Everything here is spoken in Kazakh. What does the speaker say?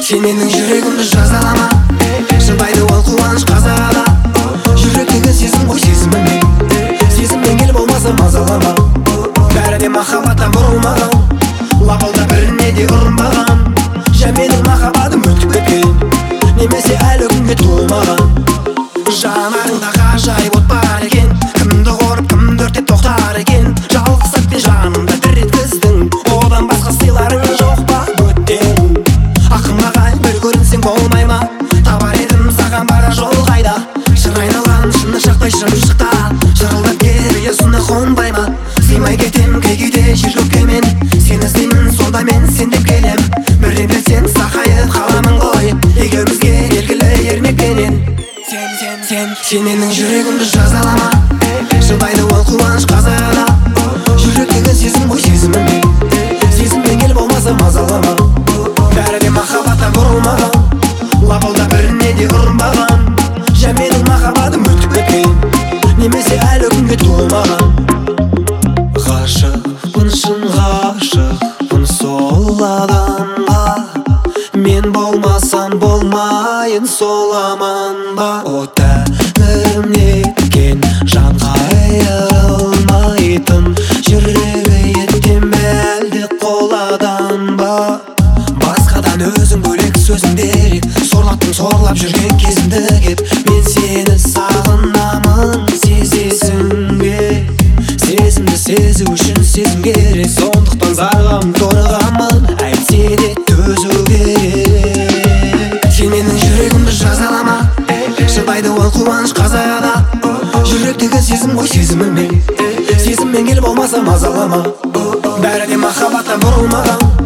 Сен менің жүрегімді жазалама, шыдайды ол қуаныш қазағала. Жүректегі сезім ғой сезімімен, сезіммен кел болмаса мазалама. Бәрі де махаббаттан бұрылмаған, лапылда біріне де ұрынбаған. Жә менің махаббатым өтіп кеткен, немесе әлі күнге туылмаған. Жанарыңда ғажайып от бар екен, кімді қорып кімді өртеп тоқтар екен. Жалғыз сәтпен жанымда дір еткіздің, одан басқа сыйларың жоқ па бөтен. Ақымақ ай бір көрінсең болмай ма, табар едім саған бара жол қайда. Шыр айналған шыны шақпай шымшықта, шырылдап келіп есіне қонбай ма. Сыймай кетем кей-кейде жер көкке мен, сені іздеймін сонда мен сен деп келем. Бірден білсең сақайып қаламын ғой, екеумізге белгілі ермекпенен. Сен менің жүрегімді жазалама, шыдайды ол қуаныш қазағала. Жүректегі сезім ғой сезімімен, сезіммен кел болмаса мазалама. Бәрі де махаббаттан бұрылмаған, лапылда біріне де ұрынбаған. Жә менің махаббатым өтіп кеткен, немесе әлі күнге туылмаған. Ғашықпын шын ғашықпын сол адамға, мен болмасам болмайын сол аманба. О тәңірім неткен жанға айырылмайтын, жүрегі еттен әлде қоладан ба. Басқадан өзің бөлек сөзің дерек, сорлаттың сорлап жүрген кезімді кеп. Мен сені сағынамын, сезесің бе? Сезімді сезу үшін сезім керек, сондықтан зарлам торығамын, әйтсе де төзу керек. Сен менің жүрегімді жазалама, шыдайды ол қуаныш қазағала. Жүректегі сезім ғой сезімімен, сезіммен кел болмаса мазалама. Бәрі де махаббаттан бұрылмаған,